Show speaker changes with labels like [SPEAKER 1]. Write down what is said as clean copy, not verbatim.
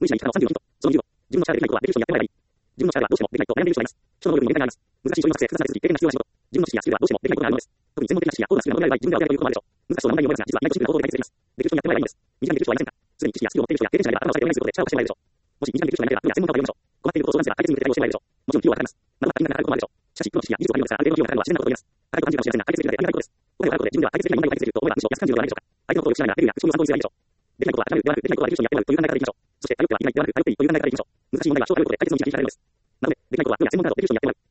[SPEAKER 1] 無意識な生き方の34ヒント。その20度。自分の力でできないことはできる人にやってもらえばいい。自分の力がどうしてもできないと悩んでいる人がいます。人の能力に限界があります。難しい商品の作成、複雑な手続き、経験が必要な仕事。自分の知識やスキルはどうしてもできないことがあるのです。特に専門的な知識や高度なスキルが求められる場合、自分ではできないということもあるでしょう。難しそうな問題に思いますが、実は意外とシンプルな方法で解決できます。できる人にやってもらえばいいのです。身近にできる人はいませんか？すでに知識やスキルを持っている人や経験者がいれば頭を下げてお願いすることで力を貸してもらえるでしょう。もし身近にできる人がいなければ、専門家を呼びましょう。困っていることを相談すれば解決に向けて対応してもらえるでしょう。もちろん費用はかかります。まだまだ足りなくなることもあるでしょう。しかし、プロの知識や技術を借りるのですから、ある程度の費用がかかるのは自然なことと言えます。高いと感じるかもしれませんが、解決できない問題を解決できると思えばむしろ安く感じるのではないでしょうか。相手のことをよく知らないなら、どうしても解決できない問題があります。相手の役所に参考にすればいいでしょう。できないことは諦めるではなく、できないことはできる人にやってもらうという考え方でいきましょう。そして、頼ってはいないではなく、頼っていいという考え方でいきましょう。難しい問題は小学校で解決の導きに変えられるのです。なので、できないことはどうやら専門家などできる人にやってもらう。